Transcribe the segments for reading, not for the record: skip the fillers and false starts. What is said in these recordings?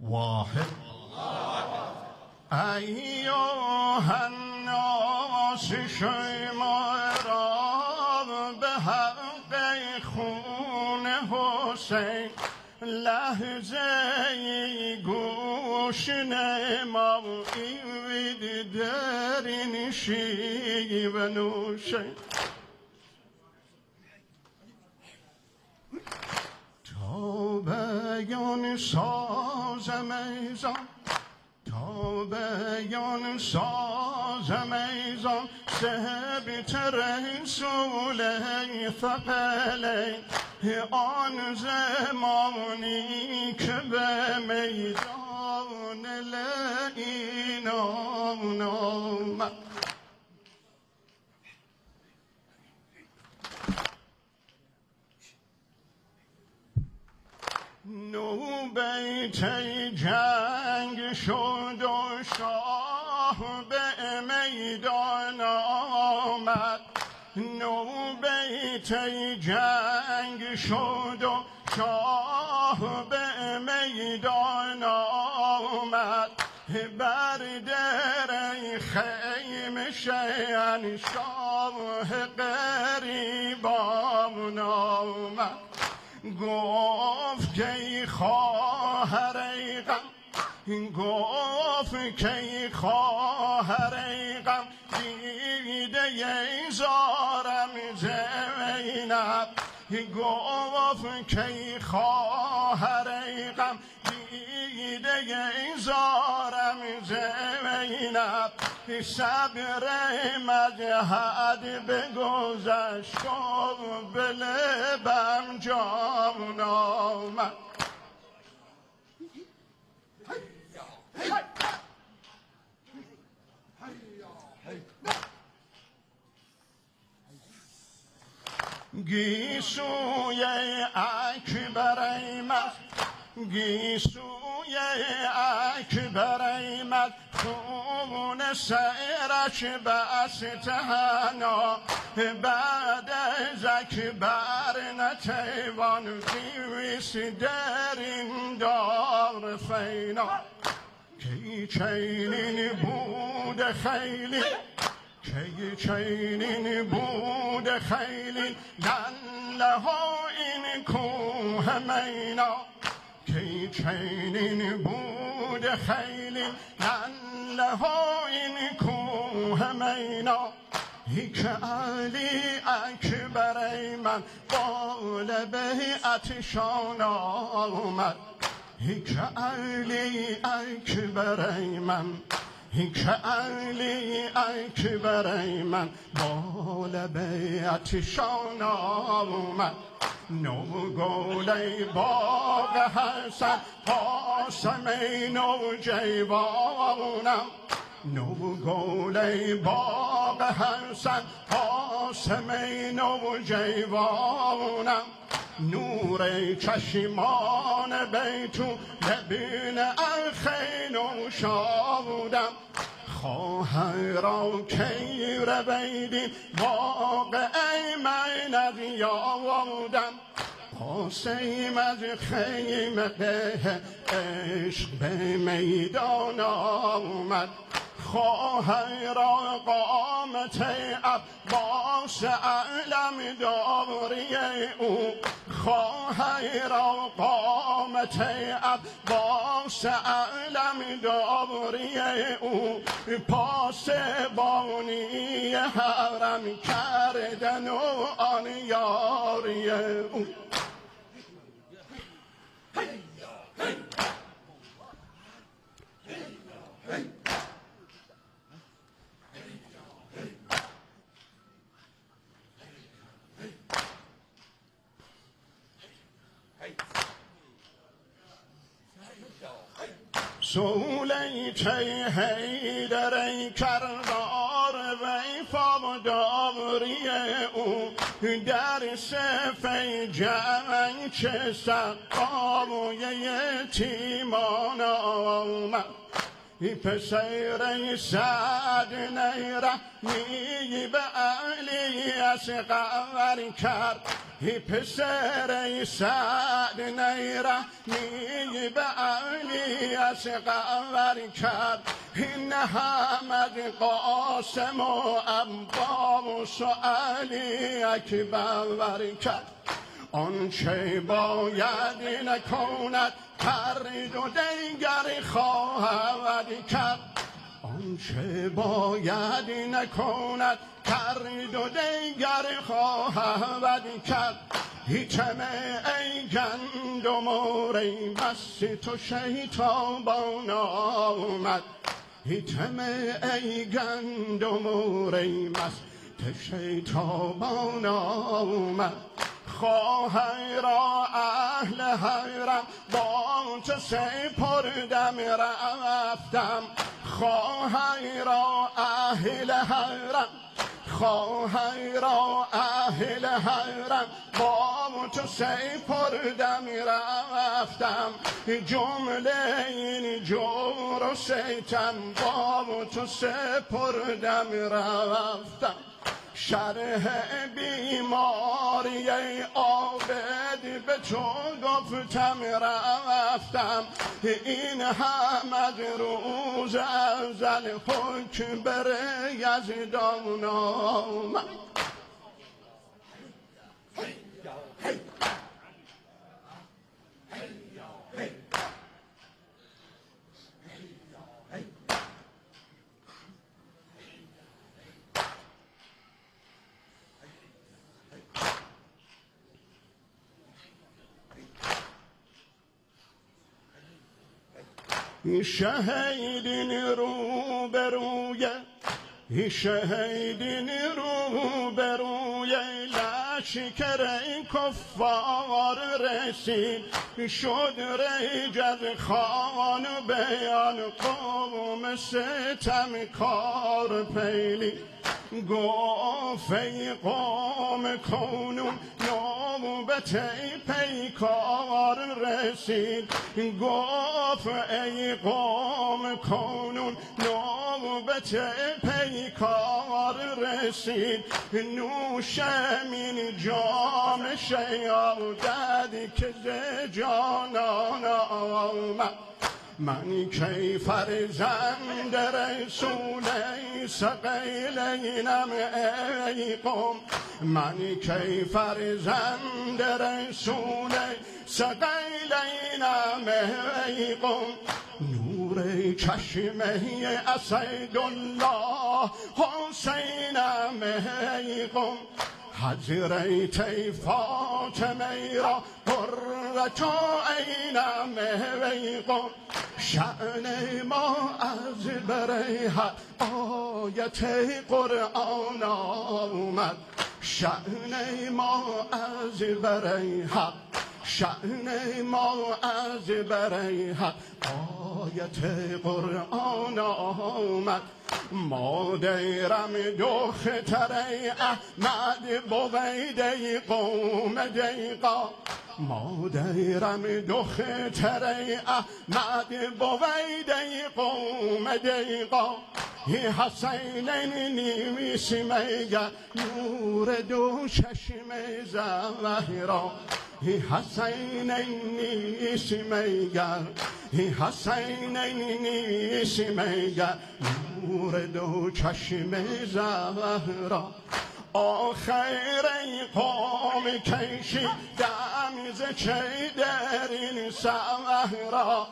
واحد. ایها الناس شما را به حق خون حسین لحظه گوش نمایید در این شیوه نوشه تا بیان سازم ایزان تا بیان سازم ایزان سبت رسول ثقلین آن زمانی که به میدان لعینان آمد نوبت جنگ شد و شاه به میدان آمد نوبت جنگ شد و شاه به میدان آمد بر در خیمه شهنشاه غریبان آمد گفت که خواهر ای غم گفت که خواهر ای غم دیده ی زارم زینب گفت که خواهر ای غم دیده ی زارم زینب صبر مجهد بگذشت و به لبم جان آمد گیسوی اکبر ایمد گیسوی اکبر ایمد خون سرش بست هنا بعد از اکبر نتوان دیویست در این دار فینا کی چینین بود خیلی کی چینین بود خیلی لنها این کوه مینا کی چینین بود خیلی لنها این کوه مینا هیک علی اکبر ایمن بال بیعتشان آمد هیک علی اکبر ایمن هیک علی اکبر ایمن بال بیعتشان آمد نو گل باغ حسن قاسمین و جیوانم نو گل باغ حسن قاسمین و جیوانم نور چشمان بیتو لبین الخین و شادم خواهر را کی رویدین باغ ایمن یادم قاسم از خیمه عشق به میدان آمد خواهر را قامت عباس علم داری او خواهر را قامت عباس علم داری او پاسبانی حرم کردن و آن یاری او سولیته حیدر ای کردار وفاداری او در صف جنگ چه سقام و یتیمان آمد پسر سعد نیرمی به علی اصغر کرد پسر سعد نیرمی به علی اصغر کرد این حمد قاسم و عباس و علی اکبر کرد آنچه باید نکند کرد و دیگر خواهد کرد آنچه باید نکند کرد و دیگر خواهد کرد هیچمه ای گندم و ریبست تو شیطان آمد هیچمه ای گندم و ریبست تو شیطان آمد خواهی را اهل حرم با تو سپردم رفتم خواهی را اهل حرم خواهی را اهل حرم با تو سپردم رفتم جمله این جور و ستم با تو سپردم رفتم شرح بیماری عابد به تو گفتم رفتم این حمد روز ازل حکم بر یزدان آمد شهیدین رو بروی شهیدین رو بروی لشکر کفار رسید شد ریجد خان بیان قوم ستم کار پیلی گفت ای قوم کنون نوبت پیکار رسید گفت ای قوم کنون نوبت پیکار رسید نوشمین جام شیادت که ز جانان آمد من کی فرزند رسول ثقیلینم ای قوم من کی فرزند رسول ثقیلینم ای قوم نور چشمه اسدالله حسینم ای قوم حضرت فاطمه را قرة عینم ای قوم شأن ما از بریحت آیت قرآن آمد شأن ما از بریحت شأن ما از بریحت آیت قرآن آمد مادرم دختر احمد بویده قوم دیقا مادرم دختر احمد بویده قوم دیقا حسینین نیمیس میگر نور دو چشم زهرا حسینین نیمیس میگر حسینین نیمیس میگر نور دو چشم زهرا آخر ای قوم کشی دمیز چه در این صحرا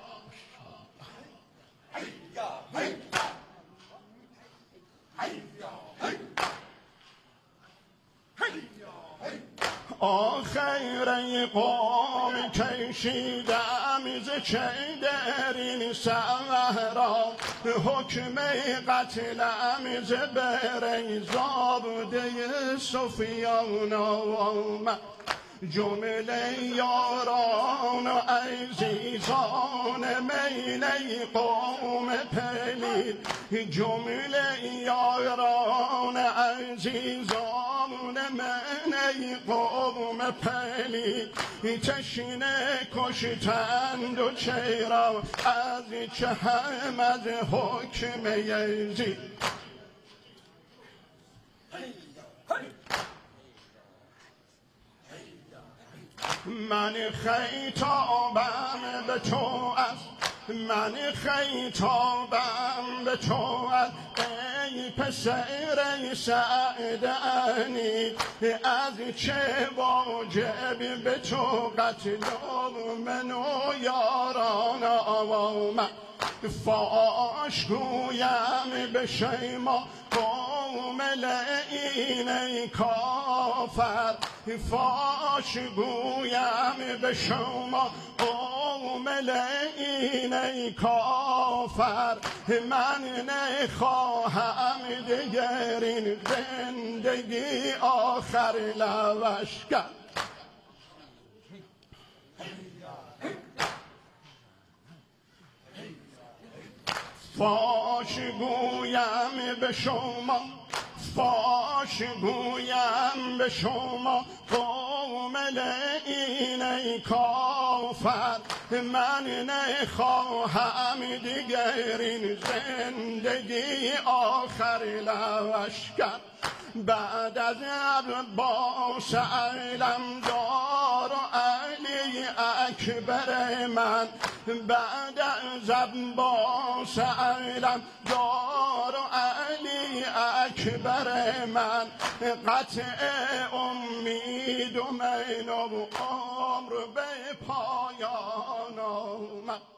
آخر ای قوم کشیدم ز چه در این صحرا حکم قتلم ز بر زابده سفیان آمد جمله یاران و عزیزان میله قوم پلید جمله یاران عزیزان من ای قوم پلی تشنه کشتند و چرا از چه هم از حکم یزید من خیتابم به تو است من خیتابم به تو است ای پسر سعدنی از چه واجب به تو قتل من و یاران آمد فاش گویم به شیما قوم لعین ای کافر فاش گویم به شما قوم لعین ای کافر من نخواهم دیگر این زندگی آخر لوشگر فاش گویم به شما فاش گویم به شما قوم لعین ای کافر من نخواهم دیگر این زندگی آخر لشکر بعد از عباس علمدار و علی اکبر من بعد از عباس علمدار و علی اکبر من قطع امید و من و عمر به پایان آمد